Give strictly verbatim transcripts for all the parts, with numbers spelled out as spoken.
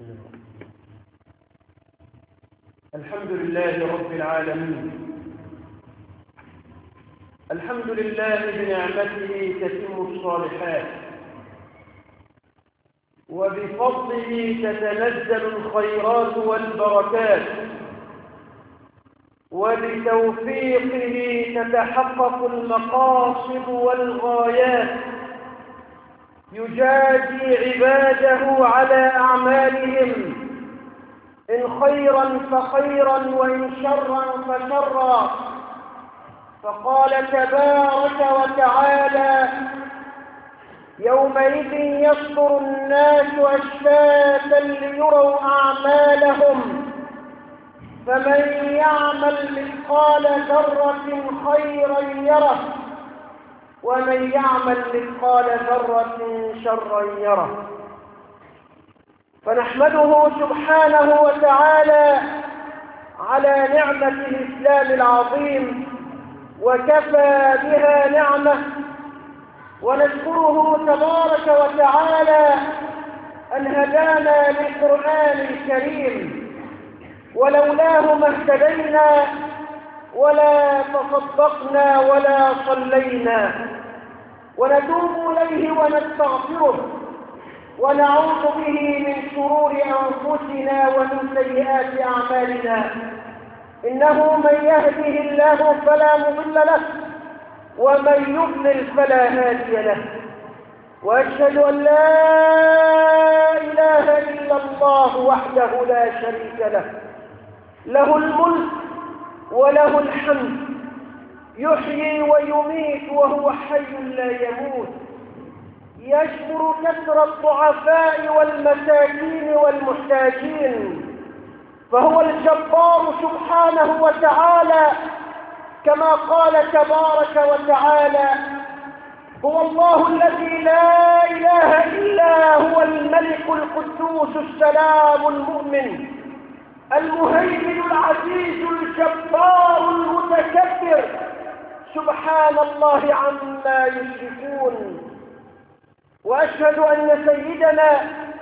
الحمد لله رب العالمين. الحمد لله بنعمته تتم الصالحات، وبفضله تتنزل الخيرات والبركات، وبتوفيقه تتحقق المقاصد والغايات. يجازي عباده على أعمالهم، إن خيرا فخيرا وإن شرا فشرا. فقال تبارك وتعالى: يومئذ يصدر الناس أشتاتا ليروا أعمالهم، فمن يعمل مثقال ذرة خيرا يره، ومن يعمل مثقال ذرة شرا يره. فنحمده سبحانه وتعالى على نعمة الإسلام العظيم، وكفى بها نعمة. ونشكره تبارك وتعالى أن هدانا للقرآن الكريم، ولولاه ما اهتدينا ولا تصدقنا ولا صلينا. ونتوب إليه ونستغفره، ونعوذ به من شرور أنفسنا ومن سيئات أعمالنا. إنه من يهده الله فلا مضل له، ومن يضلل فلا هادي له. وأشهد أن لا إله إلا الله وحده لا شريك له، له الملك وله الحمد، يحيي ويميت وهو حي لا يموت. يشكر كثر الضعفاء والمساكين والمحتاجين، فهو الجبار سبحانه وتعالى، كما قال تبارك وتعالى: هو الله الذي لا إله إلا هو الملك القدوس السلام المؤمن المهيمن العزيز الجبار المتكبر، سبحان الله عما يشركون. وأشهد أن سيدنا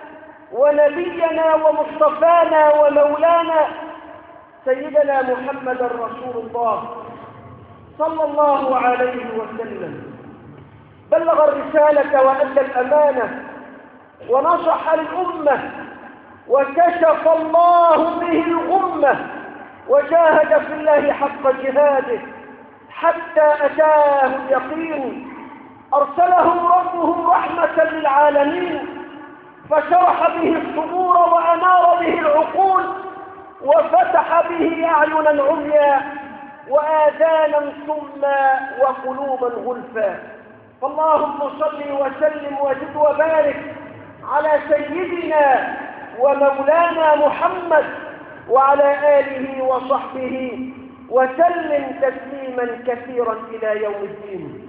ونبينا ومصطفانا ومولانا سيدنا محمد رسول الله صلى الله عليه وسلم بلغ الرسالة وأدى الأمانة ونصح الأمة، وكشف الله به الغمة، وجاهد في الله حق جهاده حتى أتاه اليقين. أرسله ربه رحمة للعالمين، فشرح به الصدور وأنار به العقول، وفتح به أعينا عميا وآذانا صما وقلوبا غلفا. فاللهم صل وسلم وزد وبارك على سيدنا ومولانا محمد وعلى آله وصحبه وسلم تسليما كثيرا إلى يوم الدين.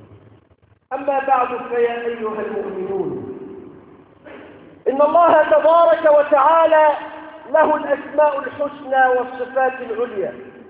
أما بعد، فيا أيها المؤمنون، إن الله تبارك وتعالى له الأسماء الحسنى والصفات العليا،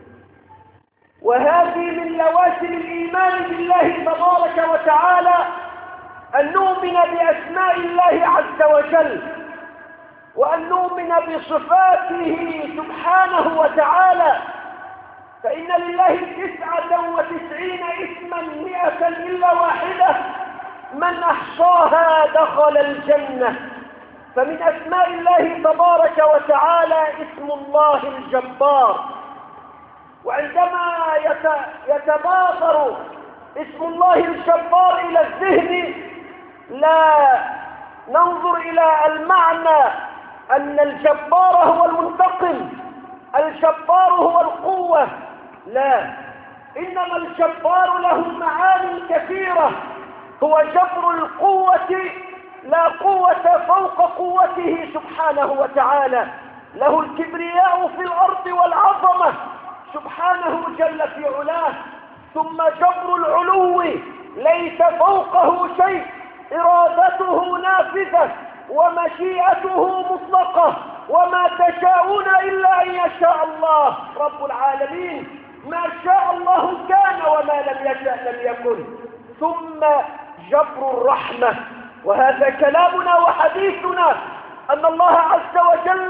وهذه من لوازم الإيمان بالله تبارك وتعالى أن نؤمن بأسماء الله عز وجل، وأن نؤمن بصفاته سبحانه وتعالى. فإن لله تسعة وتسعين اسما مئة إلا واحدة، من أحصاها دخل الجنة. فمن أسماء الله تبارك وتعالى اسم الله الجبار. وعندما يتبادر اسم الله الجبار إلى الذهن، لا ننظر إلى المعنى أن الجبار هو المنتقم، الجبار هو القوة، لا، إنما الجبار له معاني كثيرة. هو جبر القوة، لا قوة فوق قوته سبحانه وتعالى. له الكبرياء في الأرض والعظمة سبحانه جل في علاه. ثم جبر العلو، ليس فوقه شيء، إرادته نافذة ومشيئته مطلقة، وما تشاءون إلا أن يشاء الله رب العالمين. ما شاء الله كان، وما لم يشاء لم يكن. ثم جبر الرحمة، وهذا كلامنا وحديثنا أن الله عز وجل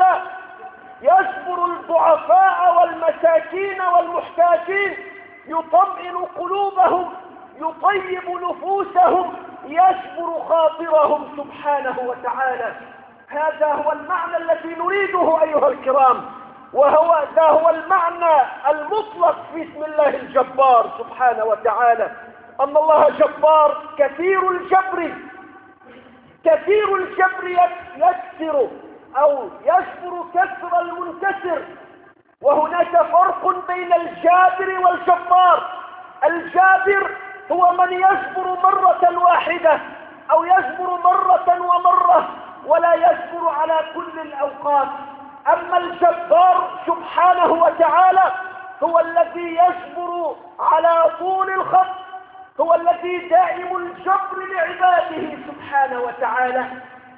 يجبر الضعفاء والمساكين والمحتاجين، يطمئن قلوبهم، يطيب نفوسهم، يجبر خاطرهم سبحانه وتعالى. هذا هو المعنى الذي نريده أيها الكرام، وهو ذا هو المعنى المطلق في اسم الله الجبار سبحانه وتعالى، أن الله جبار كثير الجبر، كثير الجبر يكسر أو يجبر كسر المنكسر. وهناك فرق بين الجابر والجبار. الجابر هو من يجبر مرة واحدة أو يجبر مرة ومرة ولا يجبر على كل الأوقات. أما الجبار سبحانه وتعالى هو الذي يجبر على طول الخط، هو الذي دائم الجبر لعباده سبحانه وتعالى،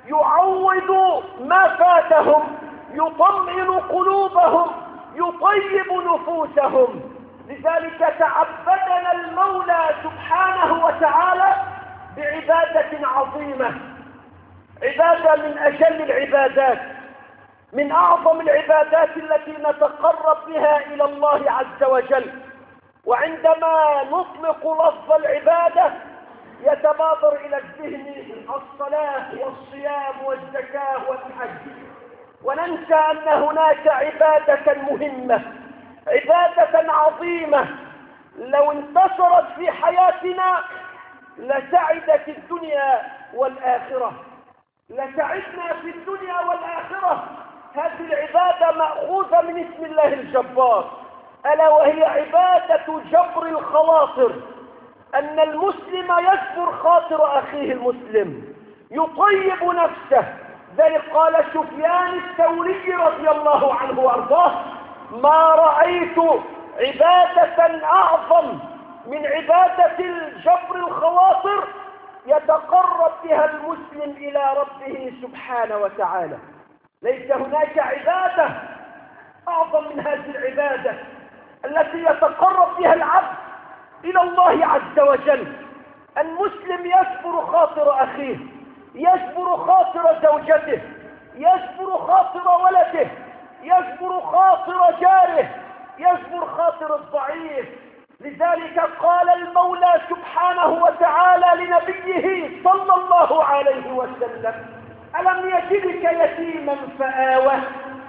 يعوض ما فاتهم، يطمئن قلوبهم، يطيب نفوسهم. لذلك تعبدنا المولى سبحانه وتعالى بعبادة عظيمة، عبادة من أجل العبادات، من أعظم العبادات التي نتقرب بها إلى الله عز وجل. وعندما نطلق لفظ العبادة يتبادر إلى الذهن الصلاة والصيام والزكاة والحج، وننسى أن هناك عبادة مهمة، عبادة عظيمة لو انتشرت في حياتنا لسعدت الدنيا والآخرة، لسعدنا في الدنيا والآخرة. هذه العبادة مأخوذة من اسم الله الجبار، ألا وهي عبادة جبر الخواطر، أن المسلم يجبر خاطر أخيه المسلم، يطيب نفسه. ذلك قال سفيان الثوري رضي الله عنه وأرضاه: ما رأيت عبادة أعظم من عبادة الجبر الخواطر يتقرب بها المسلم إلى ربه سبحانه وتعالى. ليس هناك عبادة أعظم من هذه العبادة التي يتقرب بها العبد إلى الله عز وجل. المسلم يجبر خاطر أخيه، يجبر خاطر زوجته، يجبر خاطر ولده، يجبر خاطر جاره، يجبر خاطر الضعيف. لذلك قال المولى سبحانه وتعالى لنبيه صلى الله عليه وسلم: ألم يجدك يتيما فآوى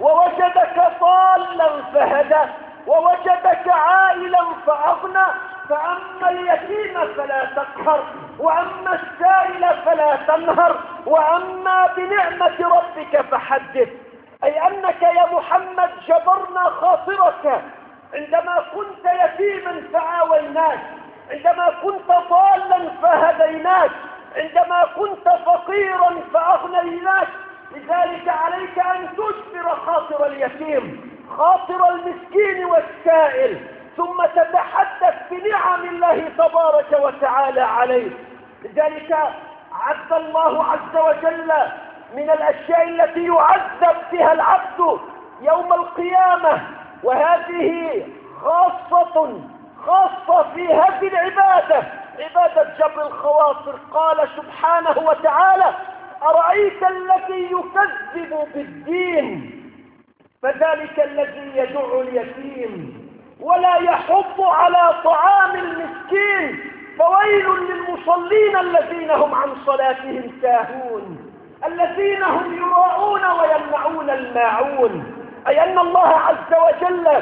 ووجدك ضالا فهدى ووجدك عائلا فأغنى فأما اليتيم فلا تقهر وأما السائل فلا تنهر وأما بنعمة ربك فحدث. أي أنك يا محمد جبرنا خاطرك عندما كنت يتيما فآويناك، عندما كنت ضالا فهديناك، عندما كنت فقيرا فأغنيناك. لذلك عليك أن تجبر خاطر اليتيم، خاطر المسكين والسائل، ثم تتحدث بنعم الله تبارك وتعالى عليك. لذلك عد الله عز وجل من الأشياء التي يعذب بها العبد يوم القيامة، وهذه خاصة خاصة في هذه العبادة، عبادة جبر الخواطر. قال سبحانه وتعالى: أرأيت الذي يكذب بالدين فذلك الذي يدع اليتيم ولا يحض على طعام المسكين فويل للمصلين الذين هم عن صلاتهم ساهون الذين هم يراءون ويمنعون الماعون. أي أن الله عز وجل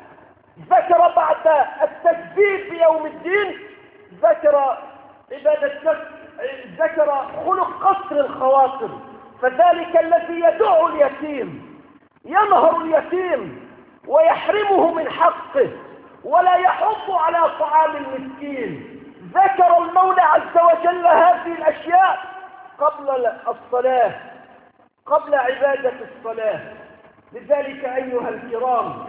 ذكر بعد التكذيب بيوم الدين ذكر عبادة، ذكر خلق قصر الخواطر. فذلك الذي يدع اليتيم، ينهر اليتيم ويحرمه من حقه ولا يحض على طعام المسكين. ذكر المولى عز وجل هذه الأشياء قبل الصلاة، قبل عبادة الصلاة. لذلك أيها الكرام،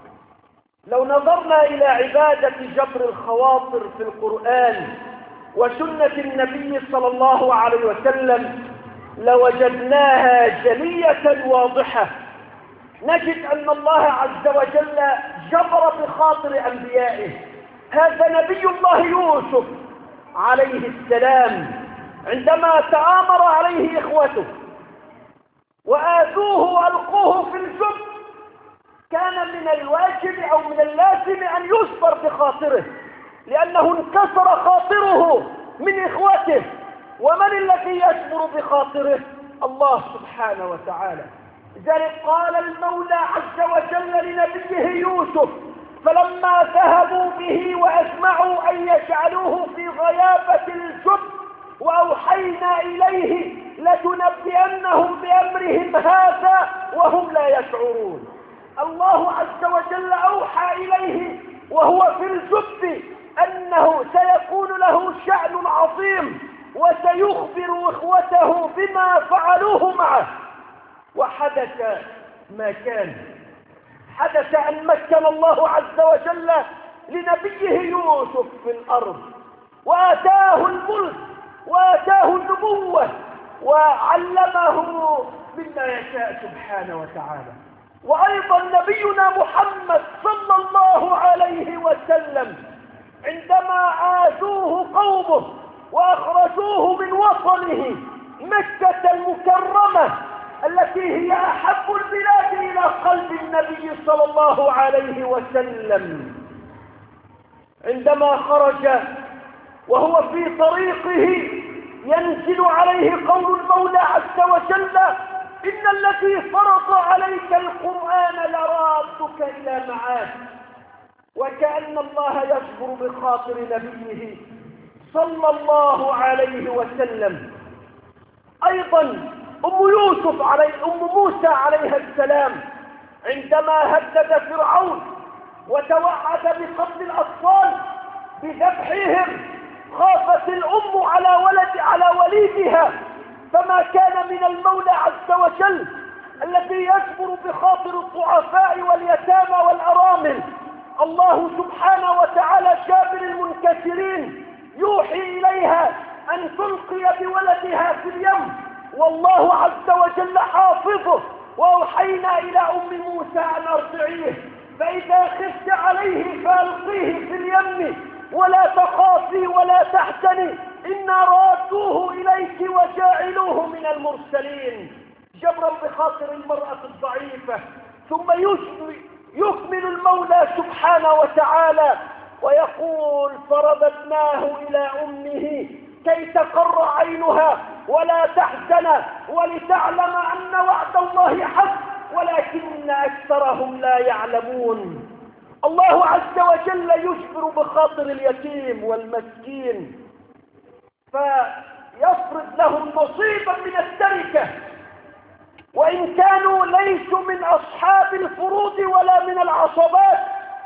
لو نظرنا إلى عبادة جبر الخواطر في القرآن وسنة النبي صلى الله عليه وسلم لوجدناها جلية واضحة. نجد أن الله عز وجل جبر بخاطر أنبيائه. هذا نبي الله يوسف عليه السلام عندما تآمر عليه إخوته وآذوه وألقوه في الجب، كان من الواجب أو من اللازم أن يصبر بخاطره، لأنه انكسر خاطره من إخوته. ومن الذي يصبر بخاطره؟ الله سبحانه وتعالى. لذلك قال المولى عز وجل لنبيه يوسف: فلما ذهبوا به وأجمعوا أن يجعلوه في غيابة الجب وأوحينا إليه لتنبئنهم بأمرهم هذا وهم لا يشعرون. الله عز وجل أوحى إليه وهو في الجب أنه سيكون له شأن عظيم، وسيخبر إخوته بما فعلوه معه. وحدث ما كان. حدث أن مكن الله عز وجل لنبيه يوسف في الأرض، وآتاه الملك وآتاه النبوة وعلمه مما يشاء سبحانه وتعالى. وأيضا نبينا محمد صلى الله عليه وسلم عندما آذوه قومه وأخرجوه من وطنه مكة المكرمة التي هي أحب البلاد إلى قلب النبي صلى الله عليه وسلم، عندما خرج وهو في طريقه ينزل عليه قول المولى عز وجل: إن الذي فرض عليك القرآن لرادك إلى معاد. وكأن الله يجبر بخاطر نبيه صلى الله عليه وسلم. أيضا أم يوسف عليه أم موسى عليها السلام عندما هدد فرعون وتوعد بقتل الأطفال بذبحهم، خافت الأم على ولد على وليدها، فما كان من المولى عز وجل الذي يجبر بخاطر الضعفاء واليتامى والأرامل. الله سبحانه وتعالى جابر المنكسرين يوحي إليها أن تلقي بولدها في اليم، والله عز وجل حافظه. وأوحينا إلى أم موسى أن أرضعيه، فإذا خفت عليه فألقيه في اليم ولا تخافي ولا تحزني إنا رادوه إليك وجاعلوه من المرسلين، جبرا بخاطر المرأة الضعيفة. ثم يكمل المولى سبحانه وتعالى ويقول: فرددناه إلى أمه كي تقر عينها ولا تحزن ولتعلم أن وعد الله حق ولكن أكثرهم لا يعلمون. الله عز وجل يجبر بخاطر اليتيم والمسكين فيفرض لهم نصيبا من التركة، وإن كانوا ليسوا من أصحاب الفروض ولا من العصبات،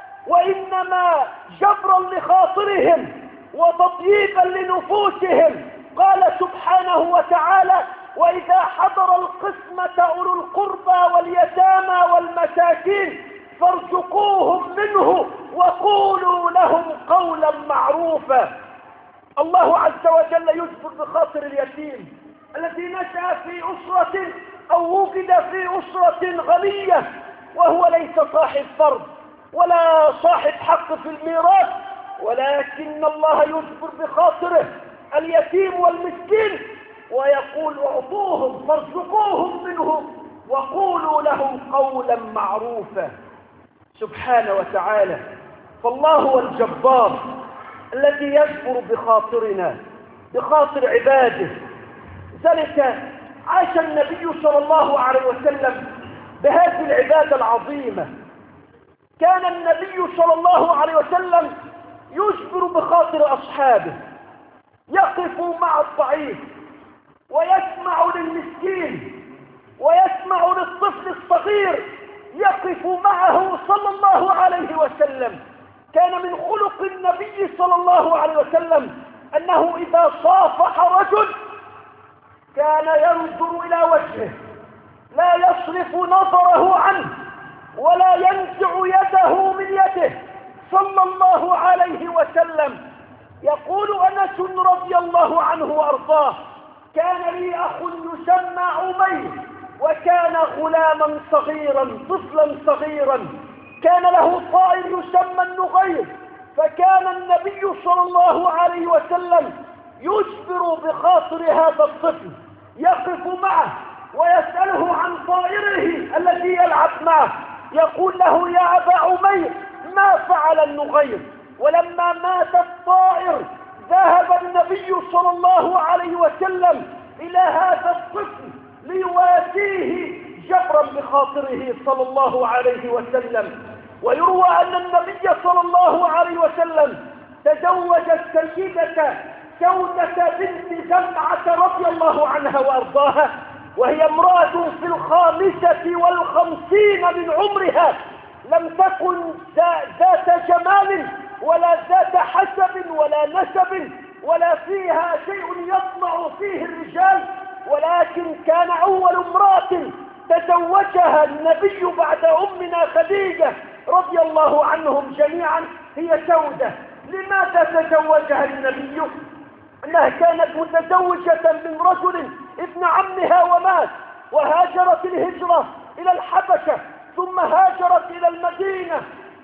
وإنما جبرا لخاطرهم وتطييبا لنفوسهم. قال سبحانه وتعالى: وإذا حضر القسمة أولو القربى واليتامى والمساكين فارزقوهم منه وقولوا لهم قولا معروفا. الله عز وجل يجبر بخاطر اليتيم الذي نشأ في أسرة أو وجد في أسرة غنية وهو ليس صاحب فرض ولا صاحب حق في الميراث، ولكن الله يجبر بخاطره اليتيم والمسكين ويقول: اعطوهم فارزقوهم منه وقولوا لهم قولا معروفا. سبحانه وتعالى. فالله هو الجبار الذي يجبر بخاطرنا بخاطر عباده. ذلك عاش النبي صلى الله عليه وسلم بهذه العبادة العظيمة. كان النبي صلى الله عليه وسلم يجبر بخاطر أصحابه، يقف مع الضعيف ويسمع للمسكين ويسمع للطفل الصغير، يقف معه صلى الله عليه وسلم. كان من خلق النبي صلى الله عليه وسلم أنه إذا صافح رجل كان ينظر إلى وجهه، لا يصرف نظره عنه ولا ينزع يده من يده صلى الله عليه وسلم. يقول أنس رضي الله عنه وأرضاه: كان لي أخ يسمى عمير، وكان غلاما صغيرا طفلا صغيرا، كان له طائر يسمى النغير، فكان النبي صلى الله عليه وسلم يجبر بخاطر هذا الطفل، يقف معه ويسأله عن طائره الذي يلعب معه، يقول له يا أبا عمير ما فعل النغير؟ ولما مات الطائر ذهب النبي صلى الله عليه وسلم إلى هذا الطفل ليواسيه جبرا بخاطره صلى الله عليه وسلم. ويروى أن النبي صلى الله عليه وسلم تزوج السيدة سودة بنت زمعة رضي الله عنها وأرضاها، وهي امرأة في الخامسة والخمسين من عمرها، لم تكن ذات جمال ولا ذات حسب ولا نسب ولا فيها شيء يطمع فيه الرجال، ولكن كان أول امرأة تزوجها النبي بعد أمنا خديجة رضي الله عنهم جميعا هي سودة. لماذا تزوجها النبي؟ أنها كانت متزوجة من رجل ابن عمها ومات، وهاجرت الهجرة إلى الحبشة ثم هاجرت إلى المدينة،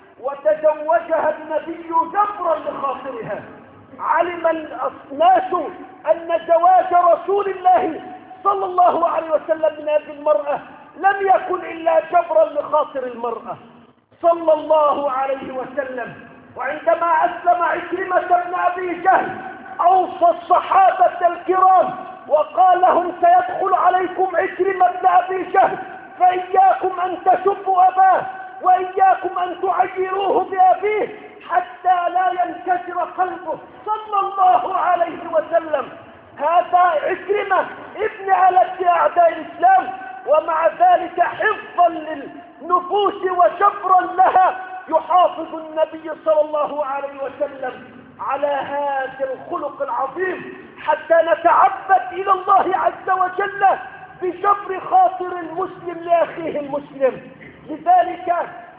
وتزوجها النبي جبرا لخاطرها. علم الناس أن زواج رسول الله صلى الله عليه وسلم من هذه المرأة لم يكن إلا جبرا لخاطر المرأة صلى الله عليه وسلم. وعندما أسلم عكرمة بن أبي جهل أوصى الصحابة الكرام وقال لهم سيدخل عليكم عكرمة بن أبي جهل فإياكم أن تسبوا أباه وإياكم أن تعيروه بأبيه حتى لا ينكسر قلبه صلى الله عليه وسلم. هذا عكرمة ابن ألد أعداء الإسلام، ومع ذلك حفظا للنفوس وجبرا لها يحافظ النبي صلى الله عليه وسلم على هذا الخلق العظيم حتى نتعبد إلى الله عز وجل بجبر خاطر المسلم لأخيه المسلم. لذلك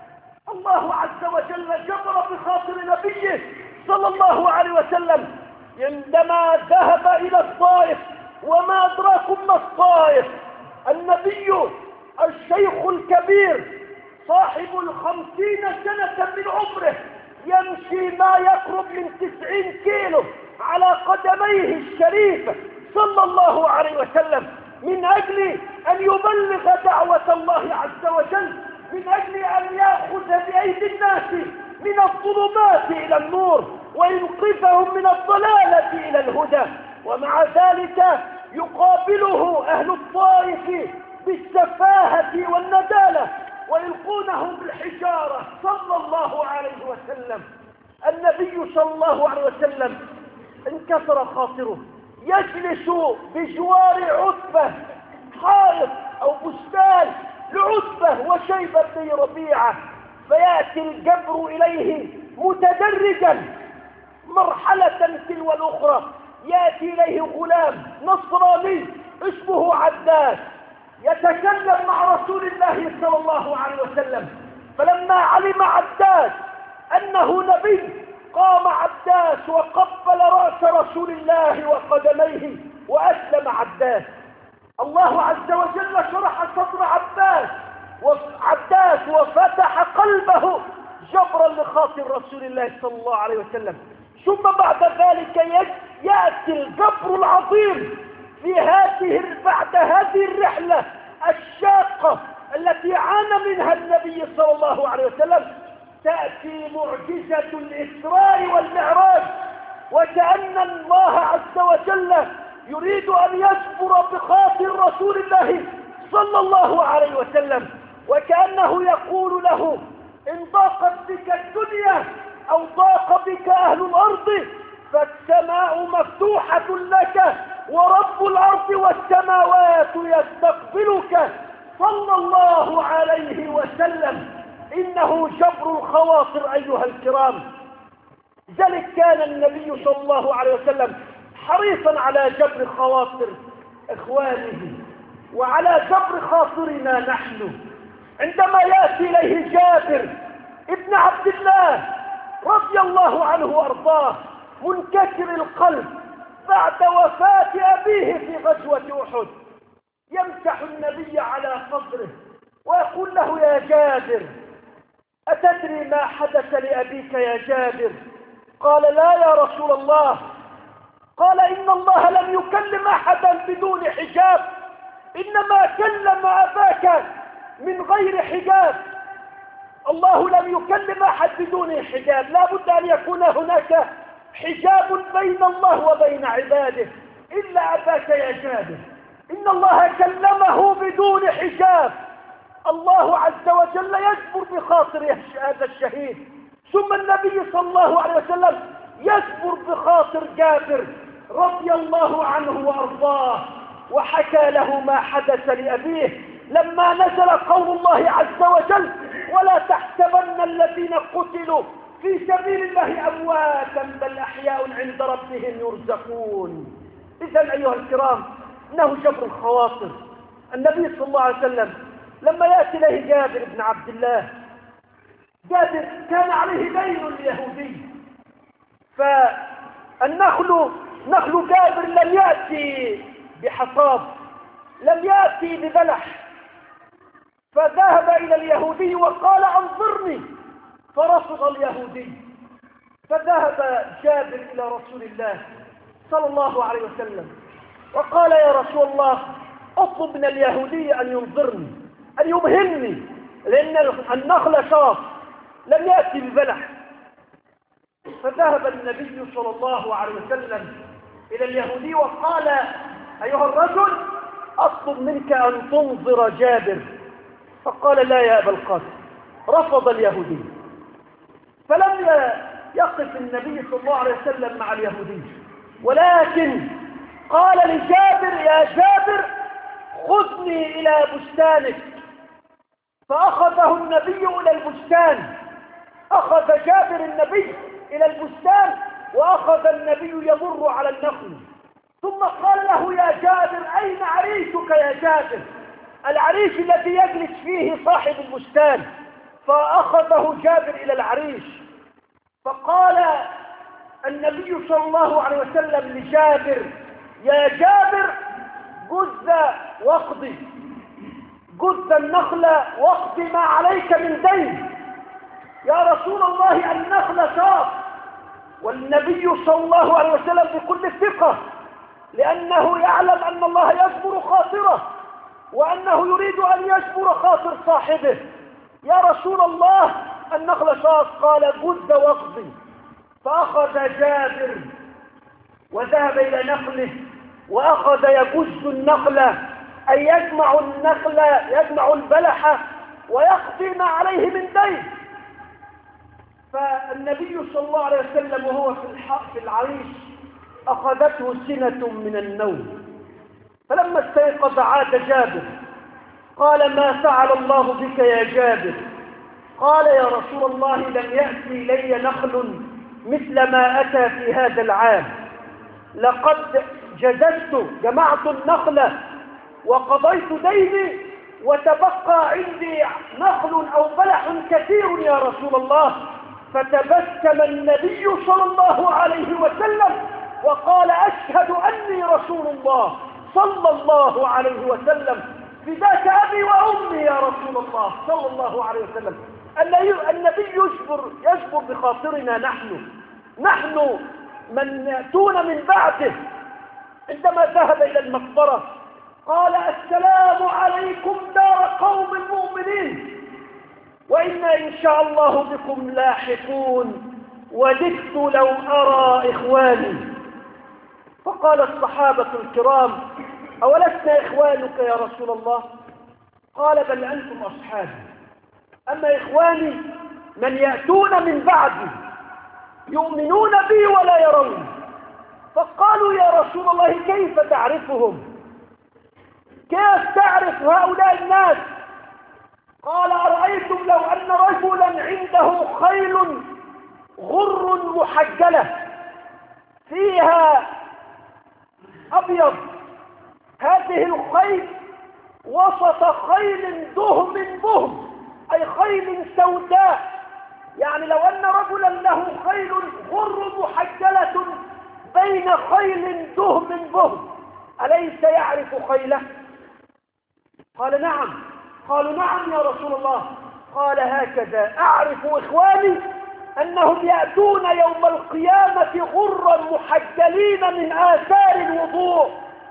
الله عز وجل جبر بخاطر نبيه صلى الله عليه وسلم عندما ذهب إلى الطائف. وما أدراكم ما الطائف؟ النبي الشيخ الكبير صاحب الخمسين سنة من عمره يمشي ما يقرب من تسعين كيلو على قدميه الشريفة صلى الله عليه وسلم من أجل أن يبلغ دعوة الله عز وجل، من أجل أن يأخذ بأيدي الناس من الظلمات إلى النور وينقذهم من الضلالة إلى الهدى. ومع ذلك يقابله أهل الطائف بالسفاهة والندالة ويلقونه بالحجارة صلى الله عليه وسلم. النبي صلى الله عليه وسلم انكسر خاطره، يجلس بجوار عتبة، حائط أو بستان لعتبة وشيبة بن ربيعة، فيأتي الجبر إليه متدرجا مرحلة تلو الأخرى. يأتي إليه غلام نصراني اسمه عداس يتكلم مع رسول الله صلى الله عليه وسلم، فلما علم عداس أنه نبي قام عداس وقبل رأس رسول الله وقدميه وأسلم عداس. الله عز وجل شرح صدر عباس وعداس وفتح قلبه جبرا لخاطر رسول الله صلى الله عليه وسلم. ثم بعد ذلك يأتي الجبر العظيم في هذه بعد هذه الرحلة الشاقة التي عانى منها النبي صلى الله عليه وسلم. تأتي معجزة الإسراء والمعراج، وكأن الله عز وجل يريد أن يجبر بخاطر رسول الله صلى الله عليه وسلم، وكأنه يقول له إن ضاقت بك الدنيا أو ضاق بك أهل الأرض فالسماء مفتوحة لك ورب الأرض والسماوات يستقبلك صلى الله عليه وسلم. إنه جبر الخواطر أيها الكرام. ذلك كان النبي صلى الله عليه وسلم حريصا على جبر خواطر إخوانه وعلى جبر خاطرنا نحن. عندما يأتي إليه جابر ابن عبد الله رضي الله عنه وأرضاه منكسر القلب بعد وفاة أبيه في غزوة أحد، يمسح النبي على صدره ويقول له يا جابر أتدري ما حدث لأبيك يا جابر؟ قال لا يا رسول الله. قال إن الله لم يكلم أحدا بدون حجاب، إنما كلم أباك من غير حجاب. الله لم يكلم أحد بدون حجاب، لا بد أن يكون هناك حجاب بين الله وبين عباده، إلا أباك يا جابر. إن الله كلمه بدون حجاب. الله عز وجل يجبر بخاطر هذا الشهيد، ثم النبي صلى الله عليه وسلم يجبر بخاطر جابر رضي الله عنه وأرضاه، وحكى له ما حدث لأبيه لما نزل قول الله عز وجل: ولا تحسبن الذين قتلوا في سبيل الله أمواتا بل أحياء عند ربهم يرزقون. إذن أيها الكرام، إنه جبر الخواطر. النبي صلى الله عليه وسلم لما يأتي إليه جابر بن عبد الله، جابر كان عليه دين اليهودي، فالنخل نخل جابر لم يأتي بحصاد، لم يأتي ببلح، فذهب إلى اليهودي وقال: أنظرني، فرفض اليهودي. فذهب جابر إلى رسول الله صلى الله عليه وسلم وقال: يا رسول الله، اطلب من اليهودي أن ينظرني، أن يمهلني، لأن النخل شاف لم يأتي ببلح. فذهب النبي صلى الله عليه وسلم إلى اليهودي وقال: أيها الرجل، أطلب منك أن تنظر جابر. فقال: لا يا أبا القاسم. رفض اليهودي. فلم يقف النبي صلى الله عليه وسلم مع اليهودي، ولكن قال لجابر: يا جابر، خذني إلى بستانك. فأخذه النبي إلى البستان. أخذ جابر النبي إلى البستان، وأخذ النبي يمر على النخل، ثم قال له: يا جابر، أين عريشك يا جابر؟ العريش الذي يجلس فيه صاحب البستان. فأخذه جابر إلى العريش. فقال النبي صلى الله عليه وسلم لجابر: يا جابر، جز واقضي، جز النخل واقض ما عليك من دين. يا رسول الله، النخل شاف. والنبي صلى الله عليه وسلم بكل ثقة، لأنه يعلم أن الله يجبر خاطره، وأنه يريد أن يجبر خاطر صاحبه. يا رسول الله، النخل شاف. قال: جز واقضي. فأخذ جابر وذهب إلى نخله، وأخذ يجز النخل، أي يجمع النخل، يجمع البلح، ويقضي ما عليه من دين. فالنبي صلى الله عليه وسلم وهو في في العريش أخذته سنة من النوم، فلما استيقظ عاد جابر. قال: ما فعل الله بك يا جابر؟ قال: يا رسول الله، لم يأتي إلي نخل مثل ما أتى في هذا العام. لقد جززت، جمعت النخل وقضيت ديني، وتبقى عندي نخل أو بلح كثير يا رسول الله. فتبسم النبي صلى الله عليه وسلم وقال: أشهد أني رسول الله صلى الله عليه وسلم، بذاك أبي وأمي يا رسول الله صلى الله عليه وسلم. النبي يجبر, يجبر بخاطرنا نحن نحن من يأتون من بعده. عندما ذهب إلى المقبرة قال: السلام عليكم دار قوم المؤمنين، وإنا إن شاء الله بكم لاحقون، وددت لو أرى إخواني. فقال الصحابة الكرام: أولسنا إخوانك يا رسول الله؟ قال: بل أنتم أصحابي، أما إخواني من يأتون من بعدي يؤمنون بي ولا يرون. فقالوا: يا رسول الله، كيف تعرفهم؟ كيف تعرف هؤلاء الناس؟ قال: أرأيتم لو أن رجلا عنده خيل غر محجلة فيها أبيض، هذه الخيل وسط خيل دهم بهم، أي خيل سوداء، يعني لو أن رجلا له خيل غر محجلة بين خيل دهم بهم، أليس يعرف خيله؟ قال: نعم. قالوا: نعم يا رسول الله. قال: هكذا أعرف إخواني أنهم يأتون يوم القيامة غرا محجلين من آثار الوضوء،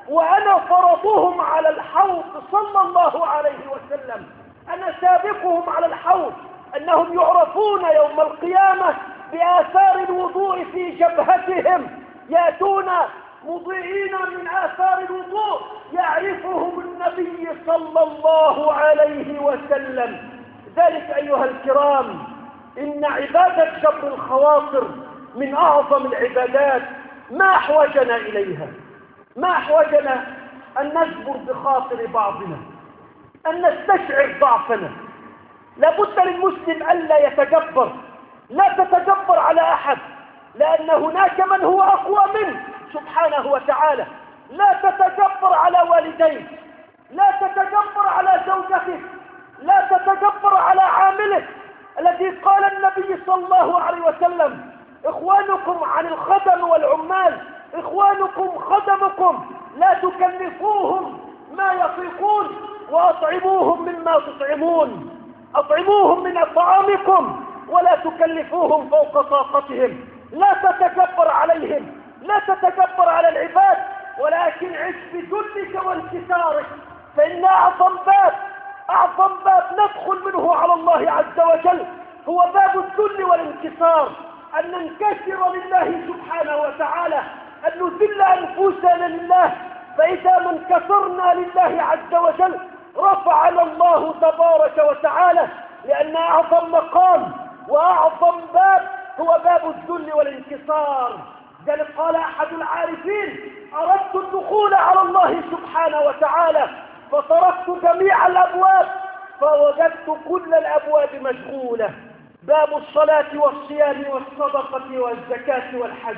وأنا فرضهم على الحوض صلى الله عليه وسلم، أنا سابقهم على الحوض، أنهم يعرفون يوم القيامة بآثار الوضوء في جبهتهم، يأتون مضيئين من آثار الوضوء يعرفهم النبي صلى الله عليه وسلم. ذلك أيها الكرام إن عبادة جبر الخواطر من أعظم العبادات. ما أحوجنا إليها؟ ما أحوجنا أن نجبر بخاطر بعضنا، أن نستشعر ضعفنا. لابد للمسلم ألا يتجبر، لا تتجبر على أحد، لأن هناك من هو أقوى منه سبحانه وتعالى. لا تتجبر على والديك، لا تتجبر على زوجتك، لا تتجبر على عاملك، الذي قال النبي صلى الله عليه وسلم: إخوانكم عن الخدم والعمال، إخوانكم خدمكم، لا تكلفوهم ما يطيقون وأطعموهم مما تطعمون، أطعموهم من طعامكم ولا تكلفوهم فوق طاقتهم. لا تتكبر عليهم، لا تتكبر على العباد، ولكن عش بذلك وانكسارك، فإن أعظم باب أعظم باب ندخل منه على الله عز وجل هو باب الذل والانكسار، أن ننكسر لله سبحانه وتعالى، أن نذل أنفسنا لله. فإذا ما انكسرنا لله عز وجل رفعنا الله تبارك وتعالى، لأن أعظم مقام وأعظم باب هو باب الذل والانكسار. ذلك قال أحد العارفين: أردت الدخول على الله سبحانه وتعالى فتركت جميع الأبواب فوجدت كل الأبواب مشغولة، باب الصلاة والصيام والصدقة والزكاة والحج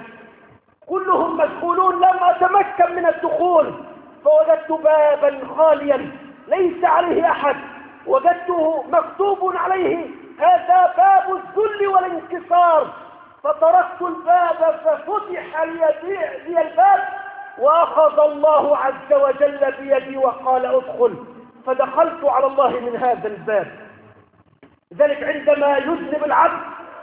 كلهم مشغولون، لم أتمكن من الدخول، فوجدت بابا خاليا ليس عليه أحد، وجدته مكتوب عليه: هذا باب الذل والانكسار، فتركت الباب ففتح لي الباب، وأخذ الله عز وجل بيدي وقال: ادخل، فدخلت على الله من هذا الباب. ذلك عندما يذنب العبد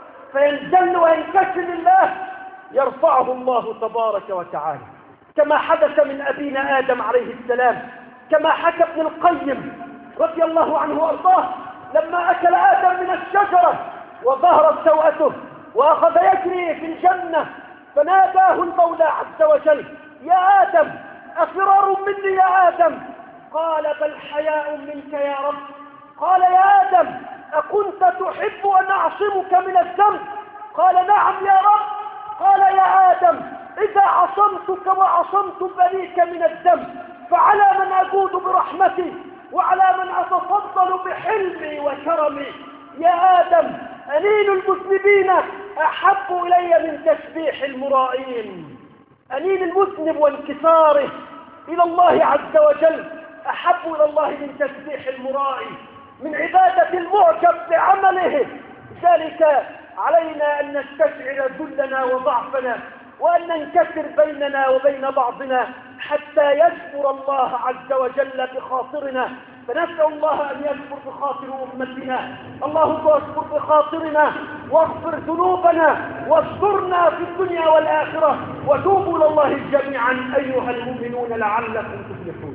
فينزل وينكسر لله يرفعه الله تبارك وتعالى، كما حدث من أبينا آدم عليه السلام، كما حكى ابن القيم رضي الله عنه وارضاه لما أكل آدم من الشجرة وظهرت سوءته وأخذ يجري في الجنة، فناداه المولى عز وجل: يا آدم أفرار مني يا آدم؟ قال: بل حياء منك يا رب. قال: يا آدم أكنت تحب أن أعصمك من الذنب؟ قال: نعم يا رب. قال: يا آدم إذا عصمتك وعصمت بنيك من الذنب فعلى من أجود برحمتي وعلى من أتفضل بحلمي وكرمي؟ يا آدم أنين المذنبين أحب إلي من تسبيح المرائين. أنين المذنب وانكساره إلى الله عز وجل أحب إلى الله من تسبيح المرائي، من عبادة المعجب بعمله. ذلك علينا أن نستشعر ذلنا وضعفنا، وأن ننكسر بيننا وبين بعضنا حتى يجبر الله عز وجل بخاطرنا. فنسأل الله أن يجبر بخاطر أمتنا. اللهم اجبر بخاطرنا واغفر ذنوبنا واسترنا في الدنيا والآخرة، وتوبوا إلى الله جميعا أيها المؤمنون لعلكم تفلحون.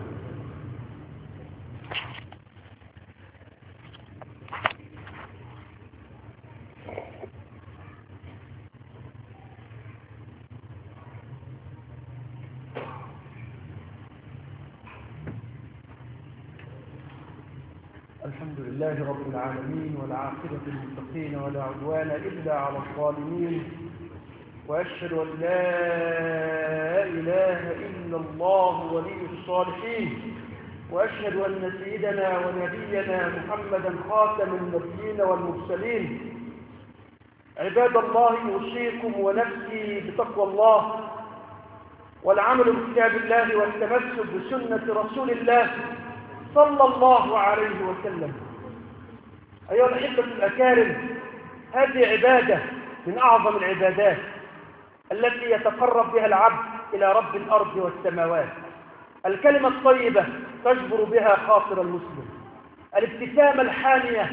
الحمد لله رب العالمين، والعاقبة للمتقين، ولا عدوان إلا على الظالمين، وأشهد أن لا إله إلا الله ولي الصالحين، وأشهد أن سيدنا ونبينا محمدا خاتم النبيين والمرسلين. عباد الله، أوصيكم ونفسي بتقوى الله والعمل بكتاب الله والتمسك بسنة رسول الله صلى الله عليه وسلم. أيها الأحبة الأكارم، هذه عبادة من أعظم العبادات التي يتقرب بها العبد إلى رب الأرض والسماوات. الكلمة الطيبة تجبر بها خاطر المسلم، الابتسامة الحانية،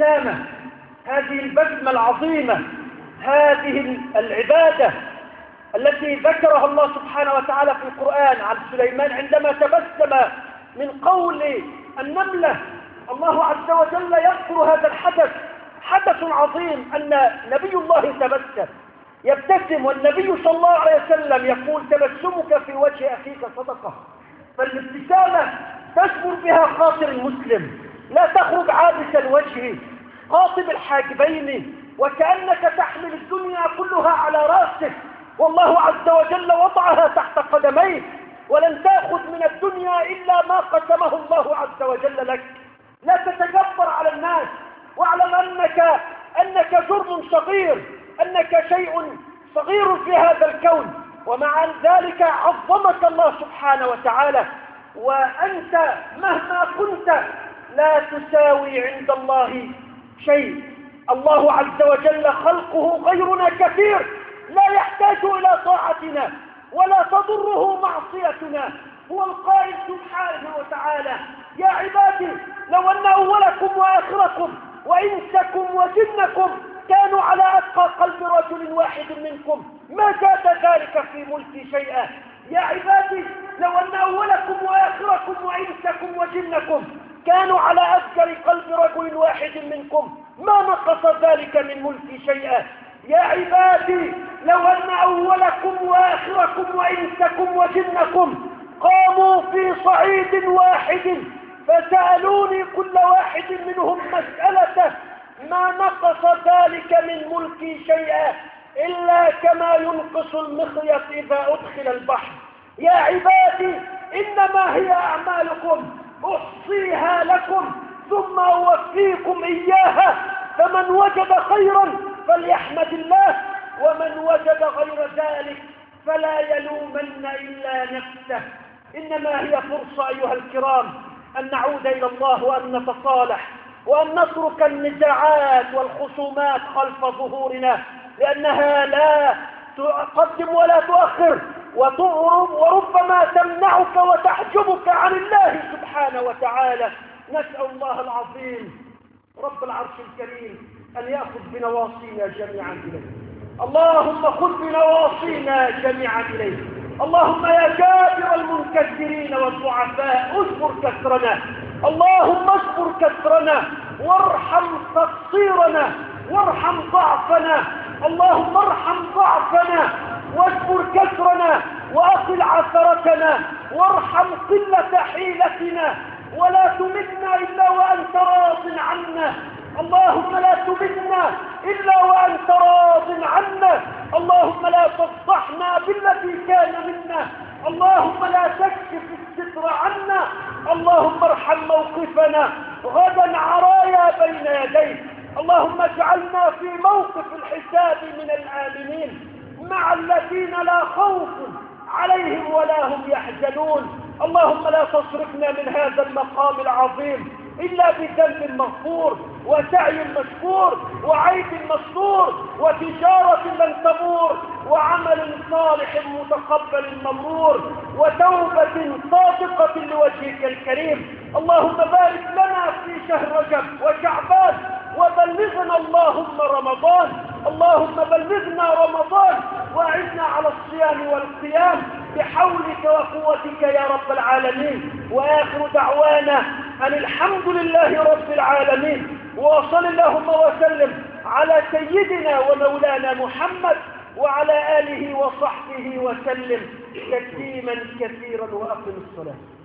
الابتسامة، هذه البسمة العظيمة، هذه العبادة التي ذكرها الله سبحانه وتعالى في القرآن عن سليمان عندما تبسم من قول النملة. الله عز وجل يذكر هذا الحدث، حدث عظيم أن نبي الله تبسم يبتسم، والنبي صلى الله عليه وسلم يقول تبسمك في وجه أخيك صدقة. فالابتسامة تجبر بها خاطر المسلم، لا تخرج عابس الوجه قاطب الحاجبين وكأنك تحمل الدنيا كلها على رأسك، والله عز وجل وضعها تحت قدميك، ولن تأخذ من الدنيا إلا ما قسمه الله عز وجل لك. لا تتجبر على الناس، واعلم أنك أنك جرم صغير، أنك شيء صغير في هذا الكون، ومع ذلك عظمك الله سبحانه وتعالى، وأنت مهما كنت لا تساوي عند الله شيء. الله عز وجل خلقه غيرنا كثير، لا يحتاج إلى طاعتنا ولا تضره معصيتنا. هو القائل سبحانه وتعالى: يا عبادي لو أن أولكم وآخركم وإنسكم وجنكم كانوا على أتقى قلب رجل واحد منكم ما زاد ذلك في ملكي شيئا. يا عبادي لو أن أولكم وآخركم وإنسكم وجنكم كانوا على أفجر قلب رجل واحد منكم ما نقص ذلك من ملكي شيئا. يا عبادي لو أن أولكم وآخركم وإنسكم وجنكم قاموا في صعيد واحد فسألوني كل واحد منهم مسألة ما نقص ذلك من ملكي شيئا إلا كما ينقص المخيط إذا أدخل البحر. يا عبادي إنما هي أعمالكم أحصيها لكم ثم أوفيكم إياها، فمن وجد خيرا فليحمد الله، ومن وجد غير ذلك فلا يلومن إلا نفسه. إنما هي فرصة أيها الكرام أن نعود إلى الله وأن نتصالح وأن نترك النزاعات والخصومات خلف ظهورنا، لأنها لا تقدم ولا تؤخر، وربما تمنعك وتحجبك عن الله سبحانه وتعالى. نسأل الله العظيم رب العرش الكريم أن يأخذ بنواصينا جميعا إليه. اللهم خذ بنواصينا جميعا إليه. اللهم يا جابر المنكسرين والضعفاء اجبر كسرنا، اللهم اجبر كسرنا وارحم تقصيرنا وارحم ضعفنا، اللهم ارحم ضعفنا واجبر كسرنا واقل عثرتنا وارحم قلة حيلتنا، ولا تمتنا إلا وأنت راض عنا. اللهم لا تمتنا إلا وأنت راض عنا. اللهم لا تفضحنا بالذي كان منا. اللهم لا تكشف الستر عنا. اللهم ارحم موقفنا غدا عرايا بين يديك. اللهم اجعلنا في موقف الحساب من الآمنين مع الذين لا خوف عليهم ولا هم يحزنون. اللهم لا تصرفنا من هذا المقام العظيم إلا بذنب مغفور وسعي مشكور وعيب مستور وتجارة لن تبور وعمل صالح متقبل مبرور وتوبة صادقة لوجهك الكريم. اللهم بارك لنا في شهر رجب وشعبان وبلغنا اللهم رمضان. اللهم بلغنا رمضان وأعنا على الصيام والقيام بحولك وقوتك يا رب العالمين. وآخر دعوانا أن الحمد لله رب العالمين، وصل اللهم وسلم على سيدنا ومولانا محمد وعلى آله وصحبه وسلم تسليما كثيرا. وأقم الصلاة.